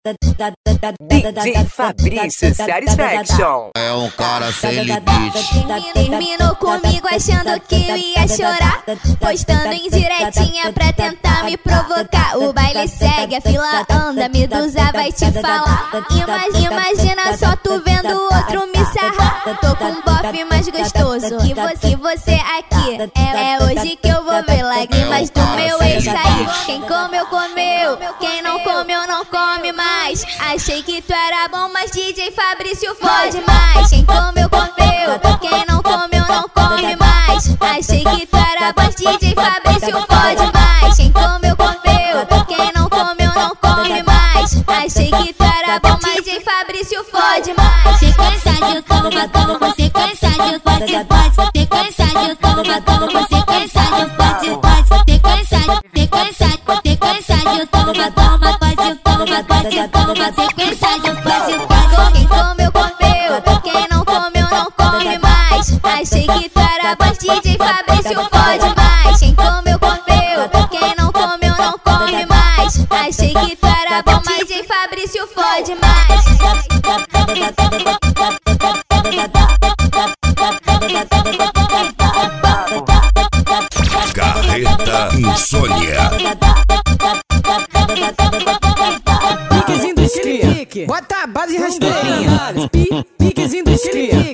DJ Fabrício Satisfaction. É um cara sem limite. Terminou comigo achando que eu ia chorar, postando em diretinha pra tentar me provocar. O baile segue, a fila anda, Medusa vai te falar. Imagina só tu vendo o outro me sarrar. Tô com um bofe mais gostoso que você aqui. É hoje que eu vou ver lágrimas do meu ex cair. Quem comeu, comeu. Quem não comeu, não come mais. Achei que tu era bom, mas DJ Fabrício fode mais. Quem comeu, comeu. Quem não comeu, não come mais. Achei que tu era bom, mas DJ Fabrício fode mais. Quem comeu, comeu. Quem não comeu, não come mais. Achei que tu era bom, mas DJ Fabrício fode mais. Sequência de toma, sequência de pode. Sequência de toma, sequência de pode. Sequência de toma, pode. Sequência de pode. Quem comeu, comeu. Quem não comeu, não come mais. Achei que tu era bom, DJ Fabrício fode mais. Quem comeu, comeu. Quem não comeu, não come mais. Achei que tu era bom, mas DJ Fabrício fode mais. Carreta Insônia. Piquezinho dos cria, bota a base rasteirinha. Piquezinho dos cria.